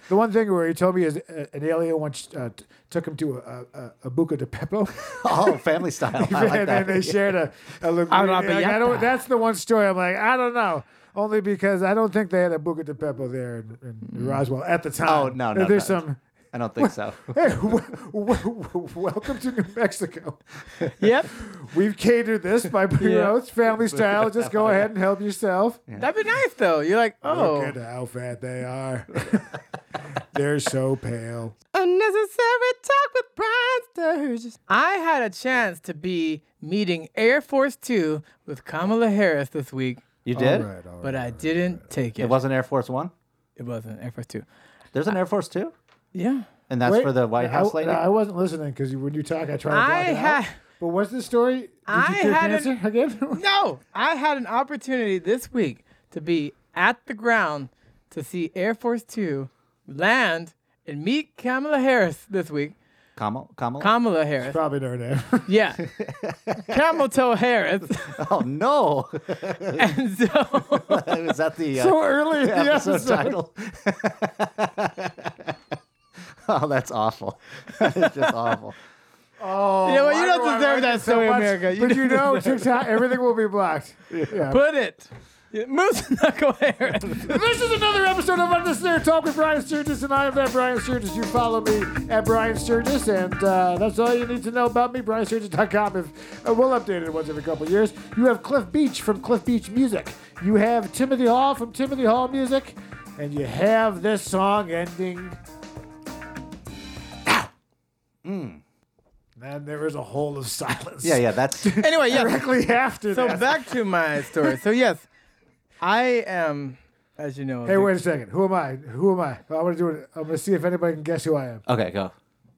The one thing where he told me is an alien once took him to a Buca de Beppo. Oh, family style. I like And that. they shared a that's the one story. I'm like, I don't know. Only because I don't think they had a Buca de Beppo there in Roswell at the time. Oh, no. There's some. I don't think so. Hey, welcome to New Mexico. Yep. We've catered this by, it's family style. Just go ahead and help yourself. That'd be nice, though. You're like, Look at how fat they are. They're so pale. Unnecessary talk with Brian Sturgis. I had a chance to be meeting Air Force Two with Kamala Harris this week, You did? All right. but I didn't take it. It wasn't Air Force One? It wasn't Air Force Two. There's an Air Force Two? Yeah. And that's for the White House lady? I wasn't listening because when you talk, I try to block it out. But what's the story? Did you cure cancer again? No, I had an opportunity this week to be at the ground to see Air Force Two land and meet Kamala Harris this week. Kamala Harris. Probably know her name. Yeah. Camel Toe Harris. Oh, no. And so Is that the so early in the episode episode. title? Oh, that's awful. It's just awful. Oh, you know what? why You do I don't deserve like that it story, much? America. But you know, TikTok, everything will be blocked. Yeah. Put it. Moose Knuckle Harris. This is another episode of Unnecessary Talk with Brian Sturgis, and I am that Brian Sturgis. You follow me at Brian Sturgis, and that's all you need to know about me, BrianSturgis.com. If we'll update it once every couple of years. You have Cliff Beach from Cliff Beach Music. You have Timothy Hall from Timothy Hall Music, and you have this song ending. And there is a hole of silence. Yeah, that's... Anyway, yes. Directly after So that. back to my story. So yes, I am, as you know. Hey, wait a second. Who am I? I'm gonna do it. I'm gonna see if anybody can guess who I am. Okay, go.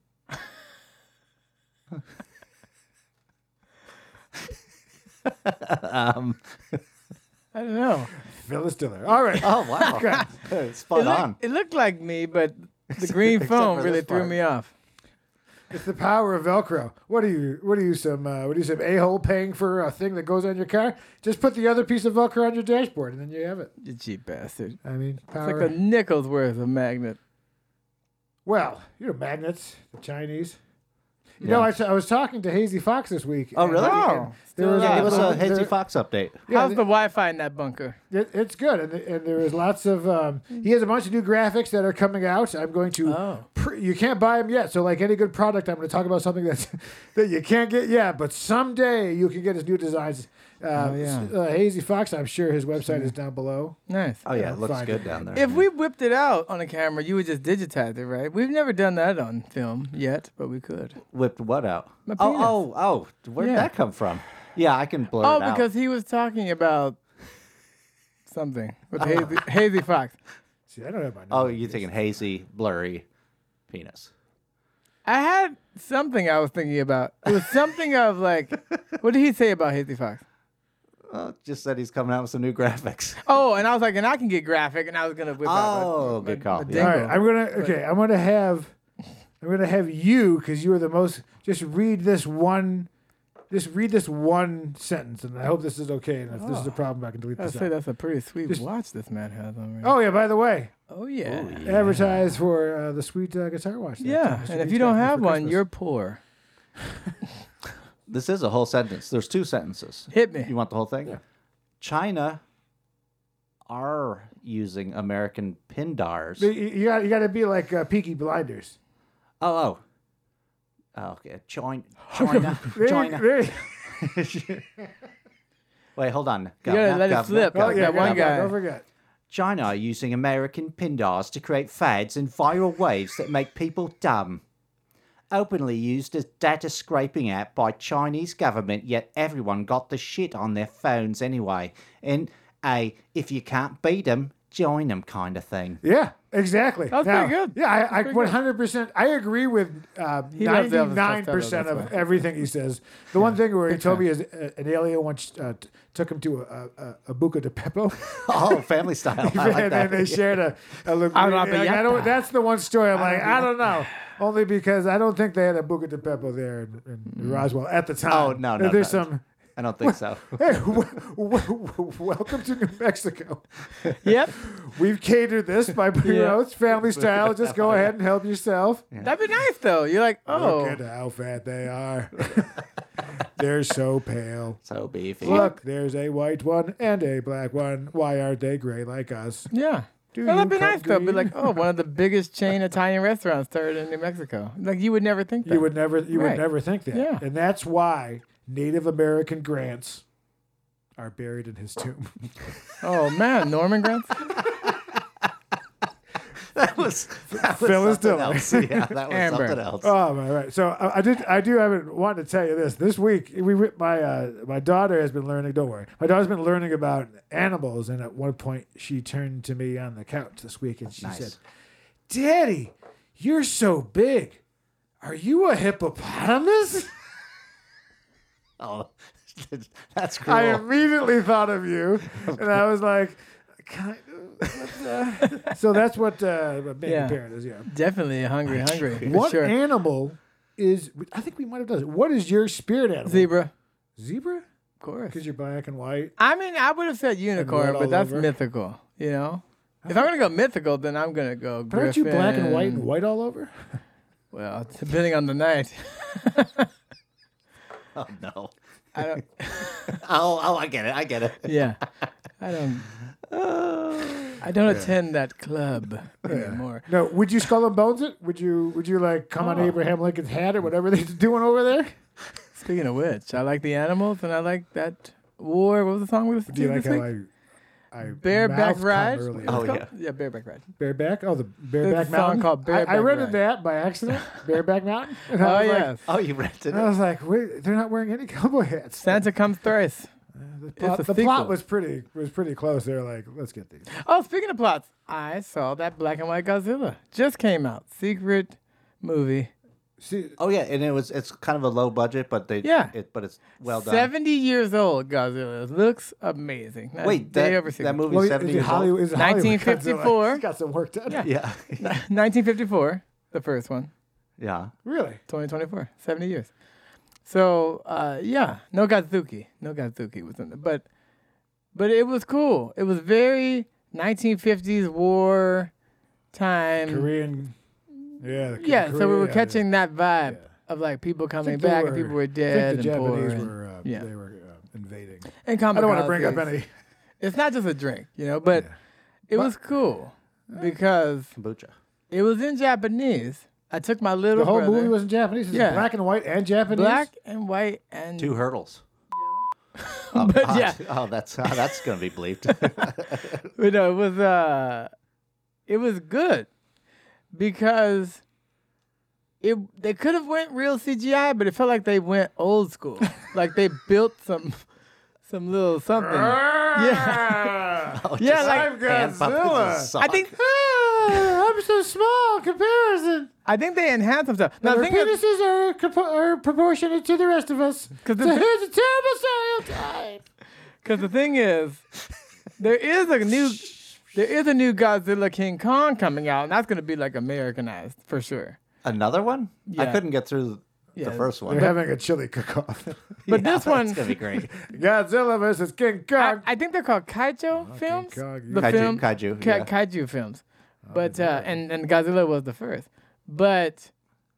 I don't know. Phyllis Diller. All right. Oh, wow. It's spot on. It looked like me, but the green Except foam for really this threw part. me off. It's the power of Velcro. What are you some a-hole paying for a thing that goes on your car? Just put the other piece of Velcro on your dashboard, and then you have it. You cheap bastard. I mean, It's power. like a nickel's worth of magnet. Well, magnets, the Chinese. You know, I was talking to Hazy Fox this week. Oh, and- really? and there was Give us a there- Hazy Fox update. Yeah, How's the Wi-Fi in that bunker? It's good, and there is lots of. He has a bunch of new graphics that are coming out. I'm going to. You can't buy them yet, so like any good product, I'm going to talk about something that you can't get yet, but someday you can get his new designs. Hazy Fox, I'm sure his website is down below. Nice. Oh, yeah, it looks Fine. good down there. If we whipped it out on a camera, you would just digitize it, right? We've never done that on film yet, but we could. Whipped what out? My penis. Oh. Where'd Yeah. that come from? Yeah, I can blur it Oh, out. because he was talking about something with Hazy Fox. See, I don't have my. Oh, you're thinking hazy, blurry penis. I had something I was thinking about. It was something of like, what did he say about Hazy Fox? Well, just said he's coming out with some new graphics. Oh, and I was like, and I can get graphic, and I was gonna whip out. Oh, good call. my Yeah. All dingle. right, I'm gonna have you because you are the most. Just read this one sentence, and I hope this is okay. And if this is a problem, I can delete I'd this. say out. that's a pretty sweet Just- watch this man has on. Right? Oh yeah, by the way, Oh yeah. advertise for the sweet guitar watch. that Yeah, Mr. and if Beach you got don't me have for one, Christmas. you're poor. This is a whole sentence. There's two sentences. Hit me. You want the whole thing? Yeah. China are using American PINDARs. You got to be like Peaky Blinders. Oh, okay. China. Wait, hold on. You gotta let it slip. Oh Like yeah, that one guy. Don't forget. China are using American PINDARs to create fads and viral waves that make people dumb. Openly used as data scraping app by Chinese government, yet everyone got the shit on their phones anyway. And if you can't beat them, join them kind of thing. Yeah, exactly. That was pretty good. Yeah, I Pretty good. 100%. I agree with He loves Elvis 99% Costello, of that's why. everything he says. The one thing where he told me is an alien once took him to a Buca de Beppo. Oh, family style. I like And that. then they shared a that's the one story. I'm like, I don't know. Only because I don't think they had a Buca de Beppo there in Roswell at the time. Oh, no. There's some. I don't think so. Hey, welcome to New Mexico. Yep. We've catered this by, it's family style. Just go ahead and help yourself. Yeah. That'd be nice, though. You're like, oh. Look at how fat they are. They're so pale. So beefy. Look, there's a white one and a black one. Why aren't they gray like us? Yeah. Well, that'd be nice, though. Be like, one of the biggest chain Italian restaurants started in New Mexico. Like, you would never think that. You would never think that. Yeah. And that's why Native American Grants are buried in his tomb. Oh, man. Norman Grants? That was Phyllis something Dillon. else. Yeah, that was Amber. something else. Oh, my right. So I do have wanted to tell you this. This week, my daughter has been learning. Don't worry, my daughter's been learning about animals, and at one point, she turned to me on the couch this week, and she said, "Daddy, you're so big. Are you a hippopotamus?" Oh, that's cool. I immediately thought of you, and I was like, kind of. So that's what being a parent is, yeah. Definitely hungry. What sure. animal is, I think we might have done it. What is your spirit animal? Zebra. Zebra? Of course. Because you're black and white. I mean, I would have said unicorn, but that's mythical, If I'm going to go mythical, then I'm going to go griffin. But aren't you black and white all over? Well, depending on the night. Oh, no. I don't. I get it. Yeah. I don't attend that club anymore. No, would you skull and bones it? Would you like come on Abraham Lincoln's hat or whatever they're doing over there? Speaking of which, I like the animals and I like that war. What was the song we listened to? Do you like this how week? I Bareback Ride? earlier. Oh, yeah. Yeah, Bareback Ride. Bareback? Oh, the There's Bareback a song Mountain? called Bareback I rented Ride. that by accident. Bareback Mountain? And Oh, I was yes. Oh, you rented I it? was like, wait, they're not wearing any cowboy hats. Santa Comes Thrice. The It's a plot sequel. was pretty close. They're like, let's get these. Oh, speaking of plots, I saw that black and white Godzilla. Just came out. Secret movie. See, Oh, yeah, and it's kind of a low budget, but but it's well done. 70 years old, Godzilla. It looks amazing. That's Wait, day over 60. that movie's well, 70 is it years old? Hollywood? Is it Hollywood 1954. Godzilla? He's got some work done. Yeah. Yeah. 1954, the first one. Yeah. Really? 2024, 70 years. So, no Godzuki. No Godzuki was in it. But it was cool. It was very 1950s war time. Korean. Yeah. Yeah, so we were catching that vibe Yeah. of like people coming think they back were- and people were I think dead the and poor. Japanese and- were yeah. they were invading. and I don't want to bring up kamikazes. any. It's not just a drink, but it was cool because Kombucha. it was in Japanese. I took my little The whole brother, movie was in Japanese. It's Yeah. black and white and Japanese. black and white and 2 hurdles. but yeah, Oh, that's going to be bleeped. but no, it was good because they could have went real CGI, but it felt like they went old school. Like they built some little something. Yeah. Oh, Yeah, just like hand puppets and Godzilla. sock. I think I'm so small in comparison. they enhanced some stuff. Now, Our the thing is, penises are proportionate to the rest of us. 'Cause So the- here's a terrible stereotype. because the thing is, there is a new Godzilla King Kong coming out, and that's gonna be like Americanized for sure. Another one? I Yeah. couldn't get through Yeah. the first one. They're having a chili cook-off. But this one, It's going to be great. Godzilla versus King Kong. I think they're called Kaijo films. Kong, The Kaiju, film, kaiju, yeah. Kaiju films. But and Godzilla was the first. But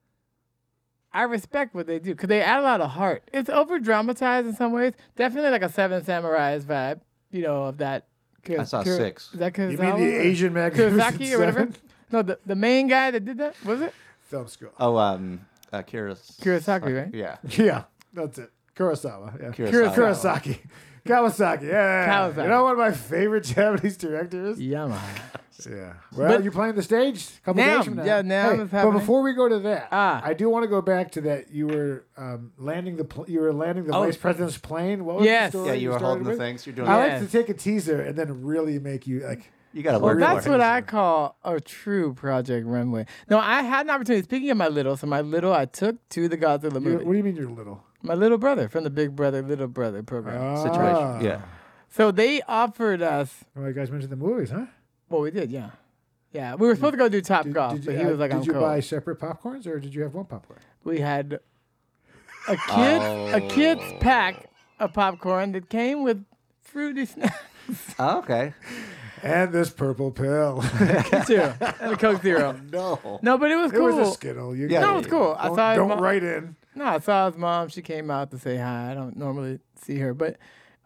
I respect what they do because they add a lot of heart. It's over dramatized in some ways. Definitely like a Seven Samurais vibe, of that. I saw 6. Is that You mean Kurosawa? the Asian Magnificent Kurosawa or whatever? Seven? No, the main guy that did that was it Film school. Oh, Kurosaki, right? Yeah. Yeah, that's it. Kurosawa. Yeah. Kurosawa. Kurosaki. Kawasaki. Yeah. Kawasaki. You know what my favorite Japanese director is? Yeah, man. Yeah. Well, But- you're playing the stage a couple Now, days from now. yeah, now Hey, it's but happening. before we go to that, Ah. I do want to go back to that. You were landing the Oh. vice president's plane. What was Yes. the story Yeah, you were started holding the with? things. You're doing I that. Yes. like to take a teaser and then really make you like. You got to Well, work That's for what it. I call a true Project Runway. No, I had an opportunity. Speaking of my little, I took to the Godzilla What movie. do you mean you're little? My little brother from the Big Brother, Little Brother program. Situation. Yeah. So they offered us. Oh, you guys mentioned the movies, huh? Well, we did, yeah. Yeah, we were supposed to go do Top Golf, but he was like, I'm did you cold. buy separate popcorns or did you have one popcorn? We had a kid's pack a popcorn that came with fruity snacks. Oh, okay. And this purple pill. too. And a Coke Zero. No, but it was It cool. was a Skittle. You Yeah, No, it was cool. I saw his don't mom. write in. No, I saw his mom. She came out to say hi. I don't normally see her, but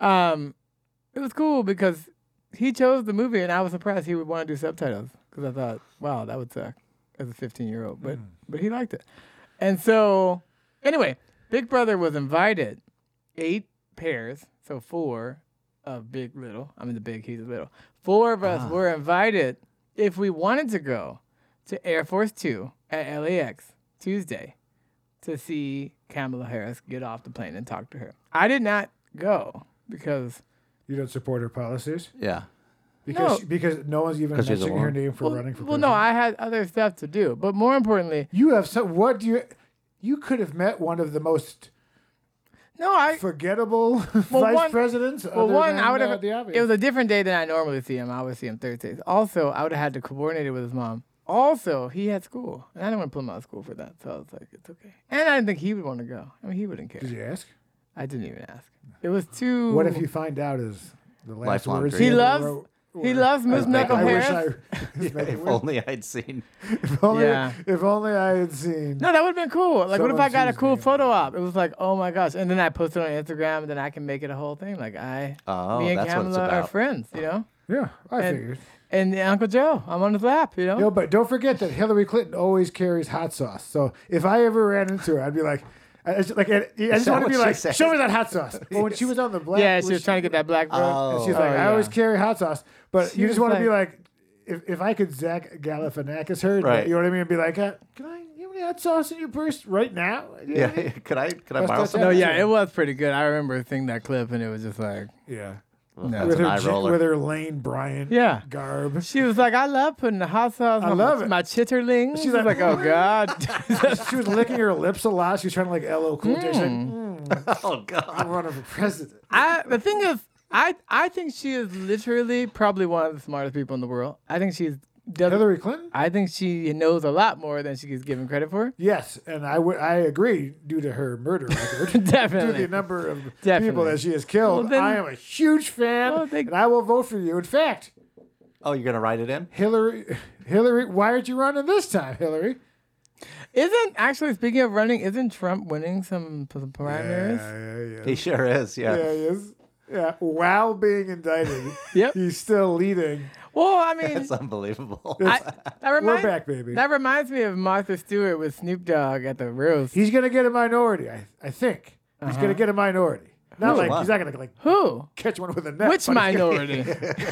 it was cool because he chose the movie, and I was surprised he would want to do subtitles because I thought, wow, that would suck as a 15-year-old. But he liked it. And so, anyway, Big Brother was invited 8 pairs, so 4 of Big Little. I'm in the big, he's the little. 4 of us were invited if we wanted to go to Air Force 2 at LAX Tuesday to see Kamala Harris get off the plane and talk to her. I did not go because You don't support her policies? Yeah. Because no one's even 'Cause she's a mentioning her woman. name for running for well, president. no, I had other stuff to do. But more importantly, You have some. What do you? You could have met one of the most forgettable vice presidents. Well, one, I would have. The obvious. It was a different day than I normally see him. I would see him Thursdays. Also, I would have had to coordinate it with his mom. Also, he had school, and I didn't want to put him out of school for that. So I was like, it's okay. And I didn't think he would want to go. I mean, he wouldn't care. Did you ask? I didn't even ask. It was too. What if you find out is the last Lifelong words dream. He ever loves. wrote He were, loves Moose Knuckle I wish Harris. If only I'd seen. If only, Yeah. if only I had seen. No, that would have been cool. Like, what if Someone I got a choose cool me. photo op? It was like, oh my gosh. And then I post it on Instagram, and then I can make it a whole thing. Like, Oh, me and that's what it's Kamala are about. friends, you know? Yeah, I And- figured. And Uncle Joe, I'm on his lap, you know? No, but don't forget that Hillary Clinton always carries hot sauce. So if I ever ran into her, I'd be like, I just want to be what like, she said? show me that hot sauce. Well, when she was on the black, Yeah, she was trying to get that black vote. and she's like, I always carry hot sauce. But She you just was want to be like- like, if I could Zach Galifianakis her, Right. you know what I mean? And be like, can you have any hot sauce in your purse right now? You know what I mean? Yeah. Could I Let's borrow touch some? No, that. yeah, it was pretty good. I remember seeing that clip, and it was just like, Yeah. That's With an her, eye roller. with her Lane Bryant Yeah. garb. she was like, I love putting the hot sauce I on love it. my chitterlings. She's She's like, like, oh, God. She was licking her lips a lot. She was trying to like LL Cool J. She's like, Oh God. I'm running for president. The thing is, I think she is literally probably one of the smartest people in the world. I think Hillary Clinton? I think she knows a lot more than she gets given credit for. Yes, and I agree due to her murder record. Due to Definitely. the number of people Definitely. that she has killed. Well, then- I am a huge fan, Well, and I will vote for you. In fact, Oh, you're gonna write it in? Hillary, why aren't you running this time, Hillary? Actually, speaking of running, isn't Trump winning some primaries? Yeah. He sure is. Yeah. Yeah, he is. Yeah, while being indicted, Yep. he's still leading. Well, I mean, It's unbelievable. We're back, baby. That reminds me of Martha Stewart with Snoop Dogg at the roast. He's going to get a minority, I think. He's going to get a minority. Not like, Who? he's not going to like Who? catch one with a net. Which but he's gonna- minority?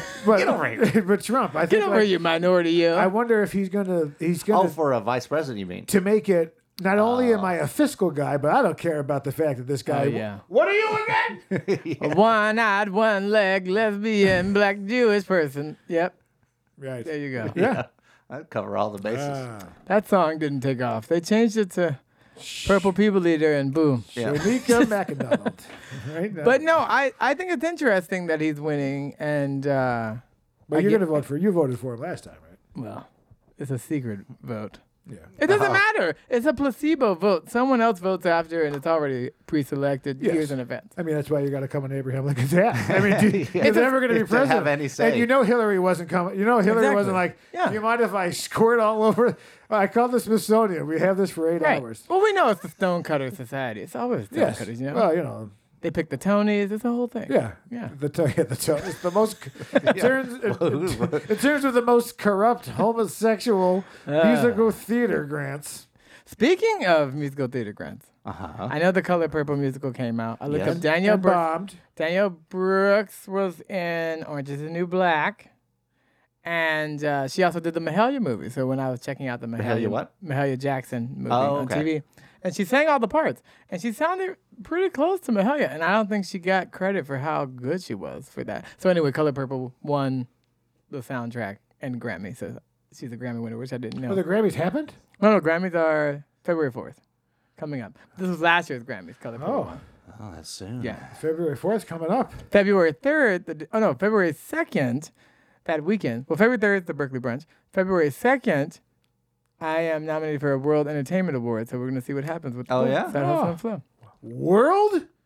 But Trump, I Get think over like, you, minority, you. I wonder if he's gonna Oh, for a vice president, you mean? to make it. Not only am I a fiscal guy, but I don't care about the fact that this guy. Oh, yeah. What are you again? A one-eyed, one-leg, lesbian, black Jewish person. Yep, Right. there you go. Yeah. I'd cover all the bases. That song didn't take off. They changed it to Purple People Eater and boom. Yeah. Shanika McDonald. Right now. But no, I think it's interesting that he's winning, and But you're gonna vote for. You voted for him last time, right? well, it's a secret vote. Yeah. It doesn't matter. It's a placebo vote. Someone else votes after, and it's already pre-selected Yes. years in advance. I mean, that's why you got to come on Abraham Lincoln's ass. I mean, he's never going to be to president. have any say. And you know Hillary wasn't coming. You know Hillary Exactly. wasn't like, Yeah. do you mind if I squirt all over? I called the Smithsonian. We have this for 8 hours. Well, we know it's the Stonecutter Society. It's always Yes. Stonecutters, you know? Well, you know. They pick the Tonys. It's a whole thing. Yeah. Yeah. The it's the most it turns it turns with the most corrupt homosexual musical theater grants. Speaking of musical theater grants, Uh-huh. I know the Color Purple musical came out. I looked Yes. up Danielle And Brooks. bombed. Danielle Brooks was in Orange is the New Black. And she also did the Mahalia movie. So when I was checking out the Mahalia what? Mahalia Jackson movie Oh, on okay. TV, and she sang all the parts, and she sounded pretty close to Mahalia, and I don't think she got credit for how good she was for that. So anyway, Color Purple won the soundtrack and Grammy, so she's a Grammy winner, which I didn't know. Oh, the Grammys happened? No, Grammys are February 4th, coming up. This was last year's Grammys. Color Purple. Oh. won. Oh, that's soon. Yeah. February 4th coming up. February 3rd, February 2nd, that weekend. Well, February 3rd is the Berkeley Brunch. February 2nd, I am nominated for a World Entertainment Award, so we're going to see what happens with Oh, yeah? That Hustle and Flow. World?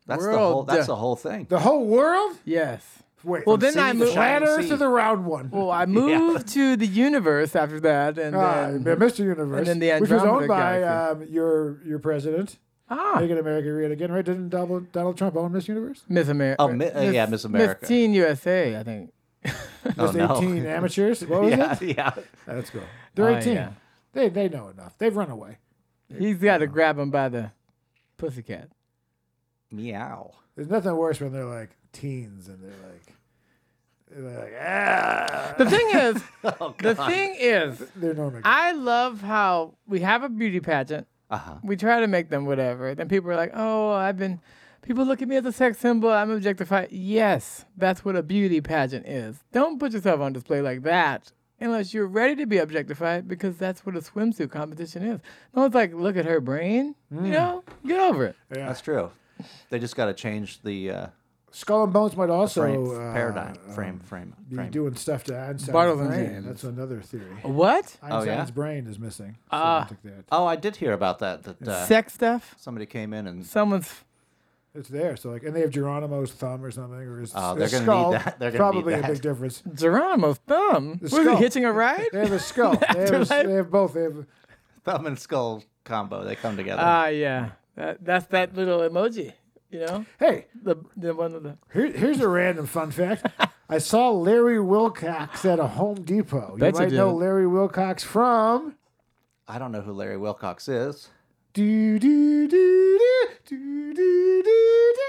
That's World. That's the whole thing. The whole world? Yes. Wait. Well, from then sea I to moved. flat shining Earth sea. to the round one. Well, I moved to the universe after that, and then Mr. Universe, and then the which was owned Andromeda by your president. Making America great again, right? Didn't Donald Trump own Miss Universe? Miss America. Oh, Miss America. Miss Teen USA, I think. Miss 18 amateurs. What was it? Yeah. Let's go. They're 18. Yeah. They know enough. They've run away. He's got to grab him by the pussycat. Meow. There's nothing worse when they're like teens and they're like ah. The thing is, They're known. I love how we have a beauty pageant. We try to make them whatever. Then people are like, oh, people look at me as a sex symbol. I'm objectified. Yes, that's what a beauty pageant is. Don't put yourself on display like that unless you're ready to be objectified, because that's what a swimsuit competition is. No one's like, look at her brain. You know, get over it. Yeah. That's true. They just got to change the Skull and Bones might also paradigm frame. be doing stuff to Einstein's Bartle's brain. brain. That's another theory. What? Einstein's brain is missing. Took that. Oh, I did hear about that. Sex stuff? Somebody came in and Someone's. It's there. So and they have Geronimo's thumb or something, or his, they're his gonna skull. need that. They're gonna Probably need that. a big difference. Geronimo's thumb? Was he skull. hitching a ride? They have a skull. They have both. They have. thumb and skull combo. They come together. Yeah. That's that little emoji, you know? Hey, The one of the. here's a random fun fact. I saw Larry Wilcox at a Home Depot. You Bet you might know did. Larry Wilcox from. I don't know who Larry Wilcox is. Do do do do do do do do.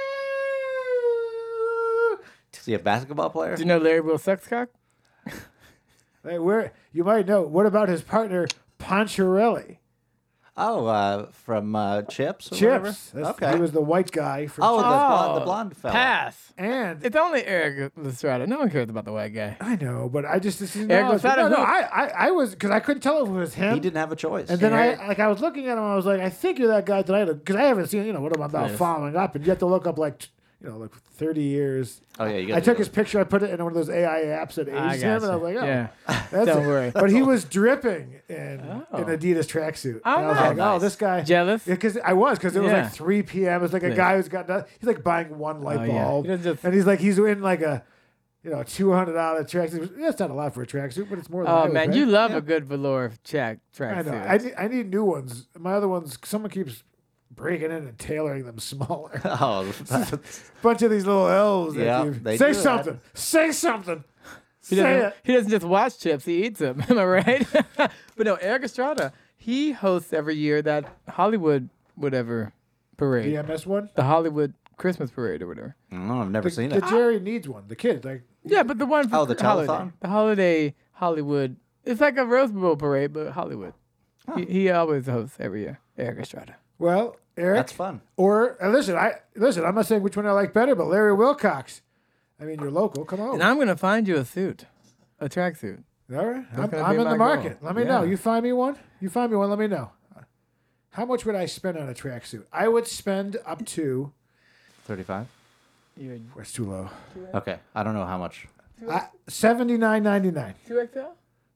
Is he a basketball player? Do you know Larry Will Sexcock? Hey, where you might know. What about his partner Poncherelli? Oh, from Chips? Or whatever? Chips. Okay. He was the white guy from Oh, Chips. the blonde fella. Pass. And It's only Eric Estrada. No one cares about the white guy. I know, but I just didn't Eric know. Estrada, No, who- I was because I couldn't tell if it was him. He didn't have a choice. And then Eric- I was looking at him. I was like, I think you're that guy tonight because I haven't seen. What am I about Yes. following up? And you have to look up like 30 years. Oh, yeah. You I took his picture. I put it in one of those AI apps that I aged him, gotcha. and I was like, oh, Yeah. that's Don't it. worry. But he was dripping in Oh. an Adidas tracksuit. Oh, and I was nice. like, oh, this guy. Jealous? Because it was Yeah. like 3 p.m. It's like a Yeah. guy who's got he's like buying one light Oh, yeah. bulb, He doesn't just- and he's in like a $200 tracksuit. That's not a lot for a tracksuit, but it's more than Oh, I would man. pay. You love a good velour track I know. suit. I need new ones. My other ones, someone keeps breaking in and tailoring them smaller. Oh, Bunch of these little L's. that Yeah, keep- they say do that. something. Say something. He Say doesn't, it. he doesn't just watch chips, he eats them. Am I right? But no, Eric Estrada, he hosts every year that Hollywood whatever parade. DMS one. The Hollywood Christmas parade or whatever. no, I've never seen The it. Jerry needs one. The kid, like Yeah, but the one for Oh, the holiday. telethon? The holiday Hollywood. It's like a Rose Bowl parade, but Hollywood. He always hosts every year. Eric Estrada. well, Eric. That's fun. Or listen. I'm not saying which one I like better, but Larry Wilcox. I mean, you're local. Come on. And I'm gonna find you a suit, a tracksuit. All right. I'm gonna be in my the market. goal. Let me Yeah. know. You find me one. Let me know. How much would I spend on a tracksuit? I would spend up to. 35? It's too low. Okay. I don't know how much. $79.99. 2XL.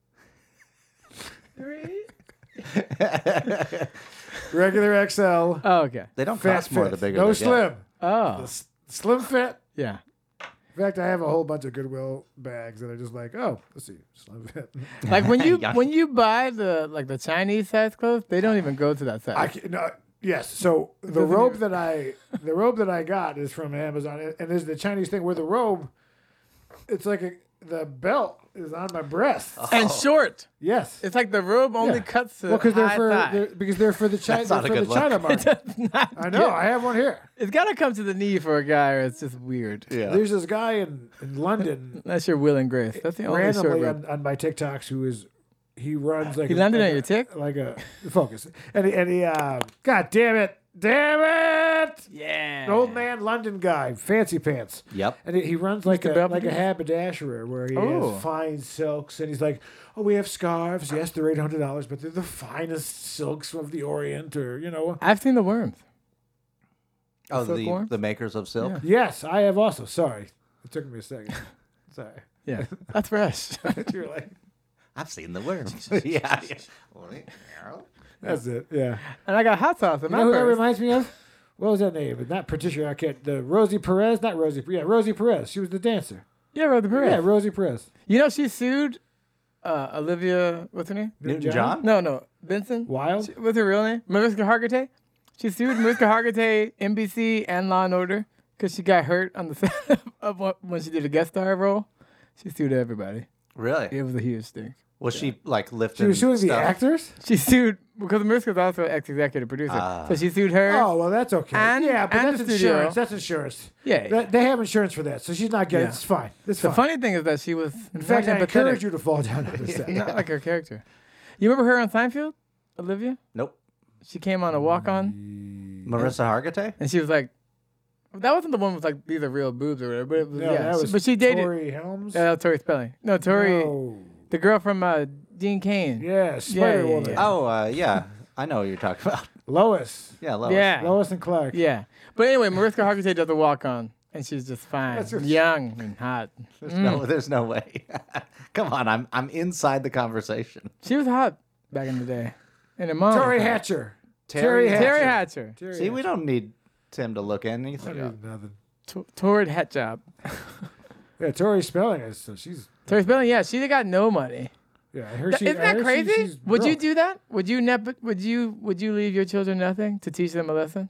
3. Regular XL. Oh, okay. They don't Fat cost more fit. the bigger No they slim. get. Oh, Slim fit. yeah. In fact, I have a whole bunch of Goodwill bags that are just like, oh, let's see, slim fit. Like when you Yeah. when you buy the Chinese size clothes, they don't even go to that size. I can, no, yes. So the doesn't robe even- that I got is from Amazon, and there's the Chinese thing where the robe, it's like the belt is on my breast. and short. Yes. It's like the robe only Yeah. cuts to Well, because high thigh. they're for the China That's not a good China look. market. I know. I have one here. It's got to come to the knee for a guy, or it's just weird. Yeah. There's this guy in London That's your Will and Grace. That's the only short randomly robe. on my TikToks he runs like He landed on your tick? like a focus and he God damn it Yeah. an old man London guy fancy pants Yep. and he runs like Mr. a Belvedere? haberdasherer where he Oh. has fine silks and he's like, oh, we have scarves, yes, they're $800, but they're the finest silks of the Orient, or I've seen the worms. Oh, Silkworm? the makers of silk? Yeah. yes, I have also. Sorry, it took me a second. Sorry. Yeah, that's fresh. You're like, I've seen the worms. yeah. that's it. Yeah. And I got hot sauce in You my know who that purse. reminds me of? What was that name? Not Patricia Arquette. The Rosie Perez. Not Rosie. Yeah, Rosie Perez. She was the dancer. Yeah, Rosie Perez. Yeah, Rosie Perez. You know, she sued Olivia. What's her name? Newton-John? No, Benson. Wild. What's her real name? Mariska Hargitay. She sued Mariska Hargitay, NBC, and Law and Order because she got hurt on the set of when she did a guest star role. She sued everybody. Really? It was a huge thing. Was she like lifting? She was suing the stuff? actors. She sued because Mariska's also an ex-executive producer, so she sued her. Oh well, that's okay. And- yeah, but and that's the studio. insurance. That's insurance. Yeah. They have insurance for that, so she's not getting. Yeah. It's fine. It's The fine. funny thing is that she was In fact, I encourage you to fall down on the set. not like her character. You remember her on Seinfeld, Olivia? Nope. She came on a walk-on, Marissa Hargitay? and she was like, that wasn't the one with like these are real boobs or whatever, but it was, No, that was but she dated. Tori Helms. That was Tori Spelling. No, Tori, No. the girl from Dean Cain. Yeah, Spider Woman. yeah. Oh, yeah. I know what you're talking about. Lois. Yeah, Lois. Yeah. Lois and Clark. Yeah. But anyway, Mariska Hargitay does a walk-on, and she's just fine, That's just- young and hot. There's no way. Come on, I'm inside the conversation. She was hot back in the day. And her mom. Terry was hot. Hatcher. Terry Terry Hatcher. Terry See, we Hatcher. don't need Tim to look anything I up. need nothing. Torrid Hat Job. Yeah, Tori Spelling is. So she's. Tori Spelling, yeah, she got no money. Yeah, I heard she. Isn't I that heard crazy? she's Would you broke. do that? Would you leave your children nothing to teach them a lesson?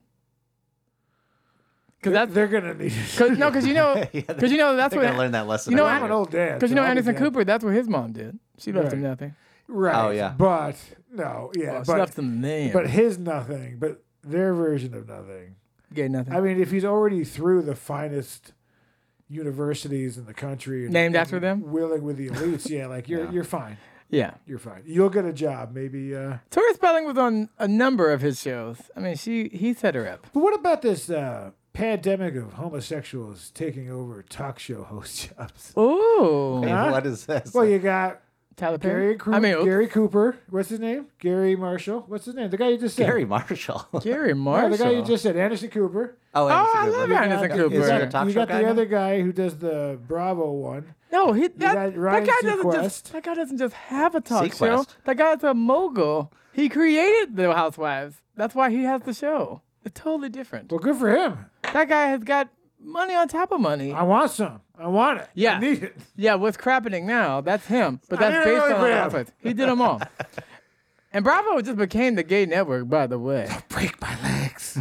Because They're gonna need it. because you know Yeah, that's They're what gonna learn that lesson. you know, earlier. I'm an old dad. because you so know I'll be Anderson damned. Cooper. That's what his mom did. She left him Right. nothing. Right. Oh, yeah. But no, yeah, Well, she but left him name. but his nothing, but their version of nothing. Gay nothing. I mean, if he's already through the finest universities in the country, and, Named and after them? willing with the elites, yeah, like you're Yeah. you're fine. yeah. You're fine. You'll get a job, maybe. Tori Spelling was on a number of his shows. I mean, he set her up. But what about this pandemic of homosexuals taking over talk show host jobs? Ooh. Hey, Huh? what is this? Well, you got Tyler Perry. Gary Cooper. What's his name? Gary Marshall. What's his name? The guy you just said. Gary Marshall. Gary Yeah, Marshall. the guy you just said. Anderson Cooper. Oh, I Anderson love Cooper. Anderson got- Cooper. Is that a You talk You show got guy the now? other guy who does the Bravo one. No, got that Ryan guy doesn't Seacrest. just that guy doesn't just have a talk show. Seacrest. That guy's a mogul. He created the Housewives. That's why he has the show. It's totally different. Well, good for him. That guy has got money on top of money. I want some. I want it. Yeah. I need it. Yeah, what's crappening now? That's him. But I that's didn't based really on grab. the Housewives. He did them all. And Bravo just became the gay network, by the way. Break my legs.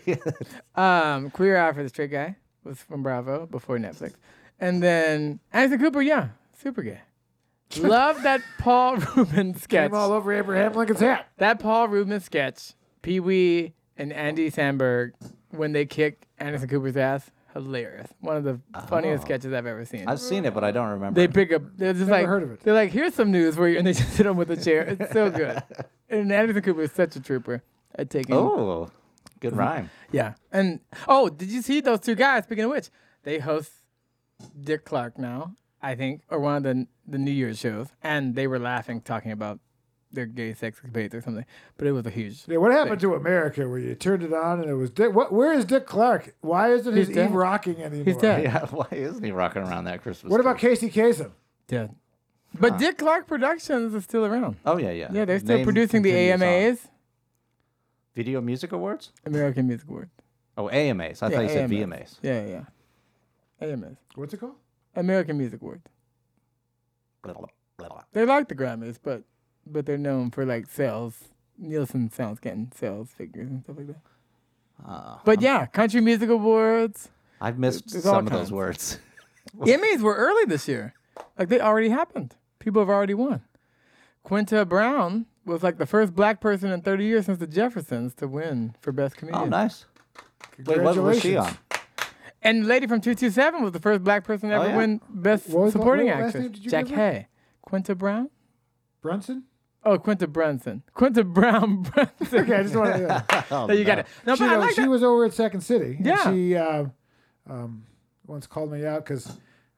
Queer Eye for the Straight Guy was from Bravo before Netflix. And then Anderson Cooper, yeah, super gay. Love that Paul Rubin sketch. Came all over Abraham Lincoln's hat. That Paul Rubin sketch, Pee Wee and Andy Samberg, when they kick Anderson Cooper's ass, hilarious. One of the funniest sketches I've ever seen. I've seen it, but I don't remember. They pick up. They're just Never like heard of it. They're like, here's some news for you, and they just hit him with a chair. It's so good. And Anderson Cooper is such a trooper at taking. Oh, good rhyme. Yeah. And oh, did you see those two guys? Speaking of which, they host Dick Clark now, I think, or one of the New Year's shows, and they were laughing talking about their gay sex escapades or something. But it was a huge. Yeah, what happened to America where you turned it on and it was Dick? Where is Dick Clark? Why isn't his He's dead. Eve rocking anymore? He's dead. Yeah, why isn't he rocking around that Christmas? What about tree? Casey Kasem? Dead. But Dick Clark Productions is still around. Oh yeah, yeah. Yeah, they're still Name producing the continues on. AMAs, Video Music Awards. American Music Awards. Oh, AMAs. I thought you said VMAs. Yeah. AMAs. What's it called? American Music Awards. Blah, blah, blah, blah. They like the Grammys, but they're known for like sales. Nielsen sounds getting sales figures and stuff like that. But yeah, Country Music Awards. I've missed There's all some of those kinds. words. Emmys were early this year. Like they already happened. People have already won. Quinta Brown was like the first black person in 30 years since the Jeffersons to win for Best Comedian. Oh, nice. Wait, what was she on? Congratulations. And the lady from 227 was the first black person to Oh, ever yeah? win Best What was the- Supporting what last Actress. name did you Jack give her? Hay. Quinta Brown? Brunson? Oh, Quinta Brunson. Quinta Brown Brunson. Okay, I just wanted to. Oh, There you got it. No, she but I like she that. was over at Second City. and Yeah. she once called me out because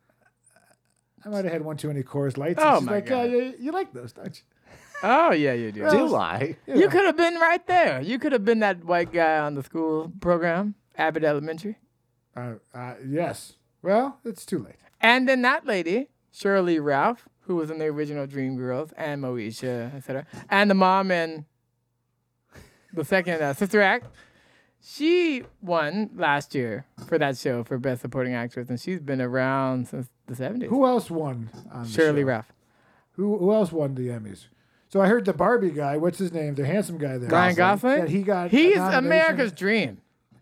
I might have had one too many Coors Lights. Oh, and she's my like, God. you like those, don't you? Oh, yeah, you do. Do I? You could have been right there. You could have been that white guy on the school program, Abbott Elementary. Yes. Well, it's too late. And then that lady, Shirley Ralph, who was in the original Dreamgirls, and Moesha, etc. And the mom in the second Sister Act. She won last year for that show for Best Supporting Actress, and she's been around since the 70s. Who else won on the Shirley show? Ralph. Who else won the Emmys? So I heard the Barbie guy. What's his name? The handsome guy there. Ryan Gosling? That he got. He's a nomination. America's dream.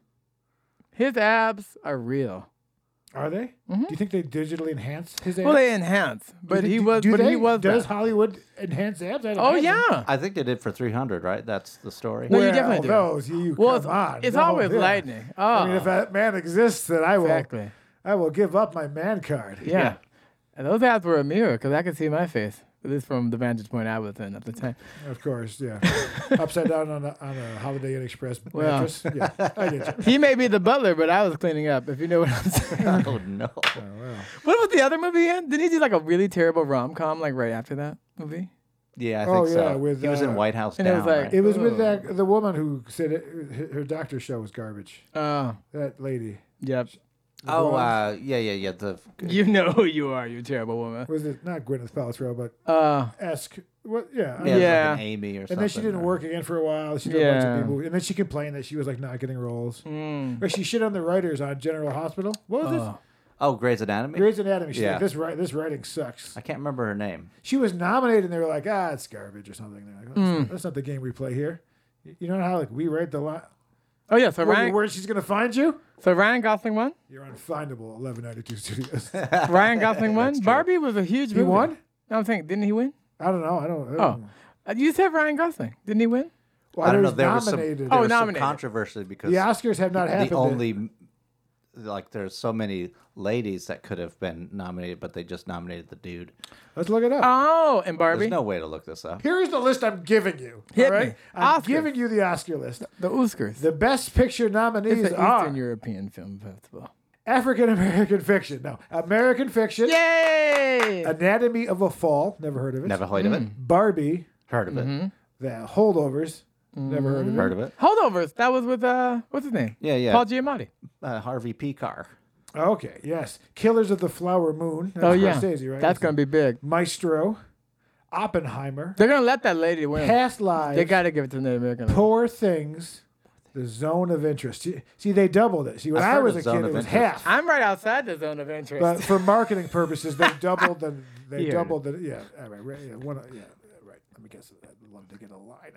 His abs are real. Are they? Do you think they digitally enhance his abs? Well, they enhance, but Do he you- was. do But they? he was. Does that. Hollywood enhance abs? I don't Oh imagine. yeah. I think they did for 300, right? That's the story. No, you Well, definitely do. those, you Well, come on. it's No, always yeah. lightning. Oh, I mean, if that man exists, then I will. exactly. I will give up my man card. Yeah. And those abs were a mirror because I could see my face. At least from the vantage point I was in at the time. Of course, yeah. Upside down on a Holiday Inn Express Well. mattress. Yeah, I get you. He may be the butler, but I was cleaning up, if you know what I'm saying. Oh, no. Oh, wow. What was the other movie in? Didn't he do like a really terrible rom-com like right after that movie? Yeah, I Oh, think so. yeah, with, he was in White House and it Down, was like- right? It was with Oh. the woman who said her doctor show was garbage. Oh, That lady. yep. Oh, blonde. yeah. The You know who you are, you terrible woman. Was it not Gwyneth Paltrow, but Esk? What? Yeah. yeah, Yeah. Like an Amy or something. And then she didn't or- work again for a while. She did a bunch Yeah. of people, and then she complained that she was like not getting roles. Mm. Or she shit on the writers on General Hospital. What was Oh. Oh, Grey's Anatomy. this? Grey's Anatomy. She's Yeah. like, this writing sucks. I can't remember her name. She was nominated, and they were like, it's garbage or something. They're like, that's not the game we play here. You know how like we write the line. Oh yeah, so Where she's gonna find you? Ryan Gosling won. You're unfindable. 1192 Studios. Ryan Gosling won. Barbie was a huge He movie. won? No, I'm saying, didn't he win? I don't know. I don't Oh, know. You said Ryan Gosling. Didn't he win? Well, I don't know. was There was nominated. some, Oh, there was some nominated. controversy because The Oscars have not happened. the only, like, there's so many ladies that could have been nominated, but they just nominated the dude. Let's look it up. Oh, and Barbie. There's no way to look this up. Here's the list I'm giving you. Hit all right? me. I'm Oscars. giving you the Oscar list. The Oscars. The Best Picture It's nominees the are Eastern European Film Festival. African American Fiction. No, American Fiction. Yay! Anatomy of a Fall. Never heard of it. Never heard of it. Barbie. Heard of Mm-hmm. it. The Holdovers. Never heard of it. Heard of it. Holdovers. That was with what's his name? Yeah. Paul Giamatti. Harvey Picar. Okay, yes. Killers of the Flower Moon. That's Oh yeah, Scorsese, right? that's gonna be big. Maestro. Oppenheimer. They're gonna let that lady win. Past Lives. They gotta give it to the Native American. Poor Things. The Zone of Interest. See, they doubled it. See, when I've I heard was of a Zone kid, of it was Interest. half. I'm right outside the zone of interest. But for marketing purposes, they doubled the. They Yeah. doubled the. Yeah. All right. Right. Yeah. Right. Let me guess. I'd love to get a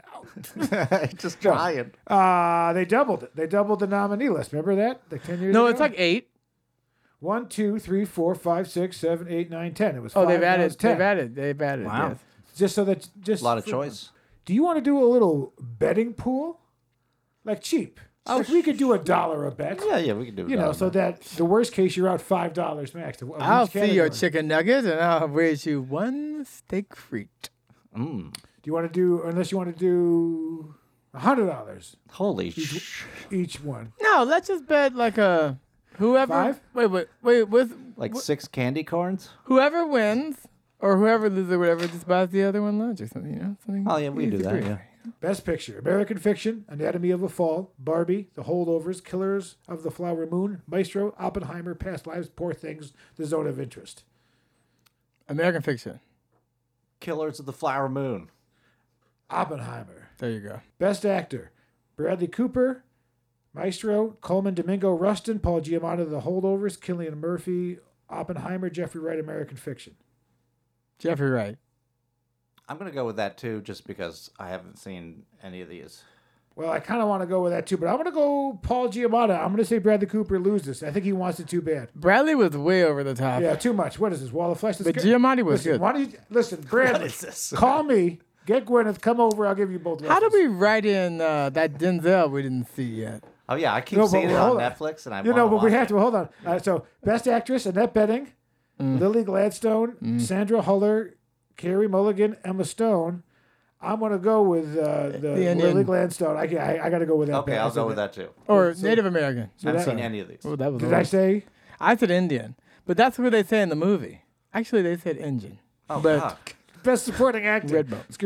line out. Just trying. They doubled it. They doubled the nominee list. Remember that? Like 10 years no, ago? it's like 8. 1, 2, 3, 4, 5, 6, 7, 8, 9, 10. It was. Oh, 5, they've now added. it's 10. They've added. Wow. Yes. Just so that A lot of choice. Do you want to do a little betting pool, like cheap? Like we could do $1 a bet. Yeah, we can do it. You know, so that the worst case you're out $5 max. of I'll each see your category. chicken nuggets and I'll raise you one steak frite. Mm. Do you want to do? Unless you want to do $100 Holy each one. No, let's just bet like a whoever. 5? Wait. With like 6 candy corns? whoever wins or whoever loses or whatever just buys the other one lunch or something. You know, something. Oh, yeah, we can do easy that, for you. yeah. Best Picture: American Fiction, Anatomy of a Fall, Barbie, The Holdovers, Killers of the Flower Moon, Maestro, Oppenheimer, Past Lives, Poor Things, The Zone of Interest. American Fiction. Killers of the Flower Moon. Oppenheimer. There you go. Best Actor: Bradley Cooper, Maestro, Coleman Domingo Rustin, Paul Giamatti, The Holdovers, Cillian Murphy, Oppenheimer, Jeffrey Wright, American Fiction. Jeffrey Wright. I'm going to go with that, too, just because I haven't seen any of these. Well, I kind of want to go with that too, but I'm going to go Paul Giamatti. I'm going to say Bradley Cooper loses. I think he wants it too bad. Bradley was way over the top. Yeah, too much. What is this, Wall of Flesh? But Giamatti was listen, good. Why don't you listen, Bradley? is this? Call me. Get Gwyneth. Come over. I'll give you both. How did lessons. we write in that Denzel we didn't see yet? Oh, yeah, I keep No, but seeing it on hold on. Netflix, and I You know, but we watch have to hold on. So, Best Actress: Annette Bening, Lily Gladstone, Sandra Huller, Carey Mulligan, Emma Stone. I'm going to go with the Indian. Lily Gladstone. I got to go with that. Okay, I'll go with that, too. Or So- Native American? I haven't that- seen any of these. Oh, that was. Did I say? I said Indian, but that's what they say in the movie. Actually, they said Indian. Oh, but fuck. Best Supporting Actor: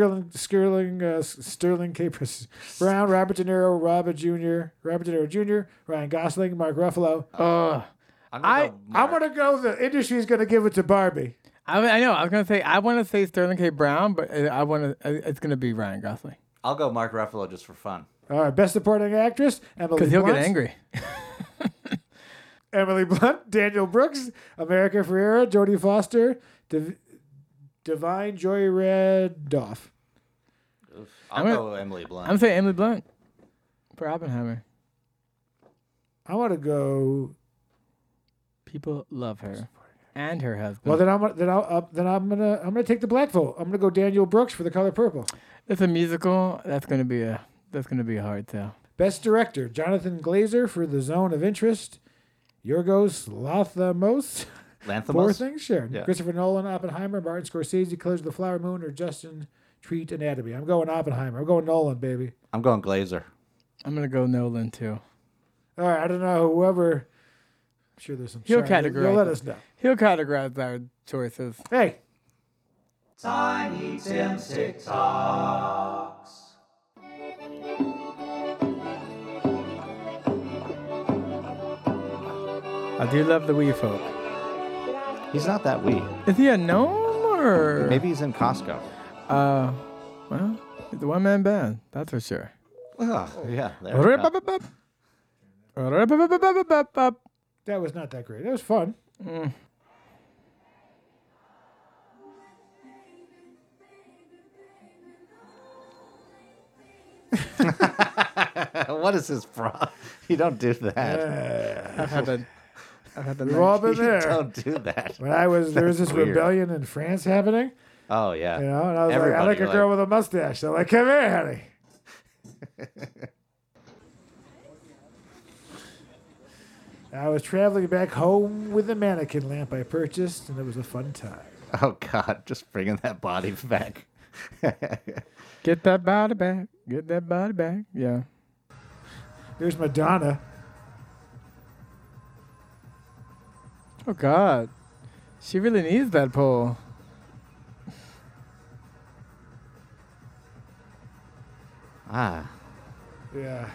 Sterling K. Brown, Robert De Niro, Robert De Niro Jr., Ryan Gosling, Mark Ruffalo. I'm gonna go I'm gonna go. The industry's gonna give it to Barbie. I know. I was gonna say I want to say Sterling K. Brown, but I want to. It's gonna be Ryan Gosling. I'll go Mark Ruffalo just for fun. All right, Best Supporting Actress, Emily Blunt. Because he'll get angry. Emily Blunt, Daniel Brooks, America Ferrera, Jodie Foster, Divine Joy Radoff. I'll go Emily Blunt. I'm saying Emily Blunt for Oppenheimer. I want to go. People love her and her husband. Well, then I'm gonna take the black vote. I'm gonna go Daniel Brooks for The Color Purple. It's a musical. That's gonna be a hard tell. Best Director, Jonathan Glazer for The Zone of Interest, Yorgos Lanthimos. Poor Things, sure. Yeah. Christopher Nolan, Oppenheimer, Martin Scorsese, Killers of the Flower Moon, or Justin Treat Anatomy. I'm going Oppenheimer. I'm going Nolan, baby. I'm going Glazer. I'm gonna go Nolan too. All right, I don't know. Whoever. I'm sure there's some. He'll categorize. You'll let us know. He'll categorize our choices. Hey. Tiny Tim's TikToks. I do love the wee folk. He's not that wee. Is he a gnome or? Maybe he's in Costco. Well, he's a one-man band. That's for sure. Oh, yeah. There we go. That was not that great. That was fun. What is this from? You don't do that. I've had the We've all been there. Don't do that. When there was this rebellion in France happening. Oh, yeah. You know, and I was like, I like a girl with a mustache. So I'm like, come here, honey. I was traveling back home with a mannequin lamp I purchased, and it was a fun time. Oh, God. Just bringing that body back. Get that body back. Get that body back. Yeah. There's Madonna. Oh, God. She really needs that pole. Ah. Yeah.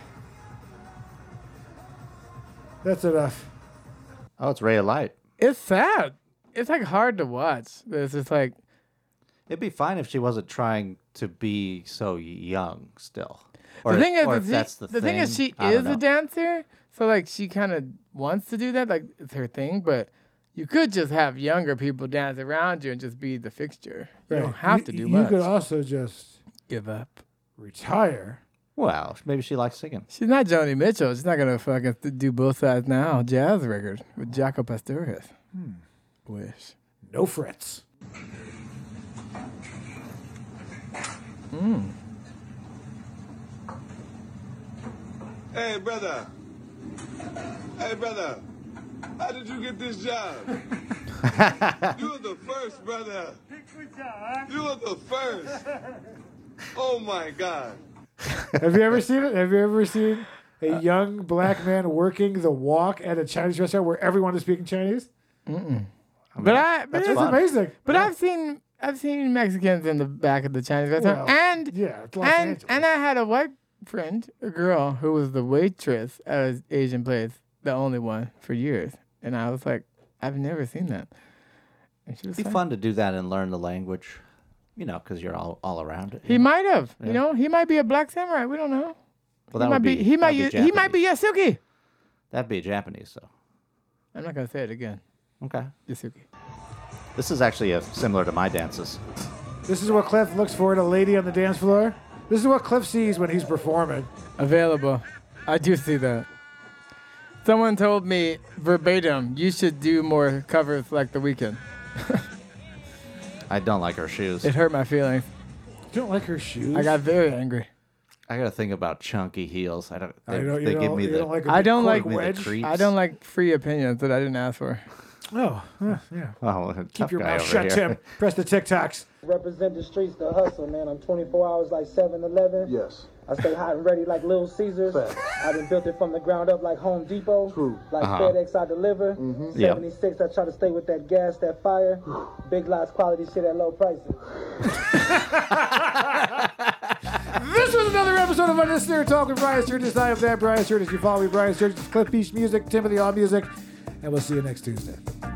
That's enough. Oh, it's Ray of Light. It's sad. It's like hard to watch. It's just like. It'd be fine if she wasn't trying to be so young still. Or, the thing is, the thing is, she is a dancer, so like she kind of wants to do that, like it's her thing. But you could just have younger people dance around you and just be the fixture. You don't have to do much. You could also just give up, retire. Well, maybe she likes singing. She's not Joni Mitchell. She's not gonna fucking do both sides now. Jazz record with Jaco Pastorius. Wish. No frets. Hey, brother. Hey, brother. How did you get this job? You were the first, brother. You were the first. Oh, my God. Have you ever seen it? Have you ever seen a young black man working the walk at a Chinese restaurant where everyone is speaking Chinese? That's amazing. But yeah. I've seen Mexicans in the back of the Chinese restaurant, and I had a white friend, a girl who was the waitress at an Asian place, the only one for years, and I was like, I've never seen that. And she was It'd be fun to do that and learn the language, you know, because you're all around it. He might have, you know, he might be a black samurai. We don't know. Well, he might be Yasuke. That'd be Japanese, though. I'm not gonna say it again. Okay. Yasuke. This is actually similar to my dances. This is what Cliff looks for in a lady on the dance floor. This is what Cliff sees when he's performing. Available. I do see that. Someone told me verbatim, you should do more covers like The Weeknd. I don't like her shoes. It hurt my feelings. You don't like her shoes? I got very angry. I gotta think about chunky heels. I don't like free opinions that I didn't ask for. Oh, yeah. Oh, keep your mouth shut, Tim. Press the TikToks. Represent the streets, the hustle, man. I'm 24 hours like 7-Eleven. Yes. I stay hot and ready like Little Caesars. I done built it from the ground up like Home Depot. True. Like FedEx, I deliver. 76, I try to stay with that gas, that fire. Big lots, quality shit at low prices. This was another episode of Unnecessary Talk with Brian Sturgis. I am that Brian Sturgis. You follow me, Brian Sturgis, Cliff Beach Music, Timothy All Music, and we'll see you next Tuesday.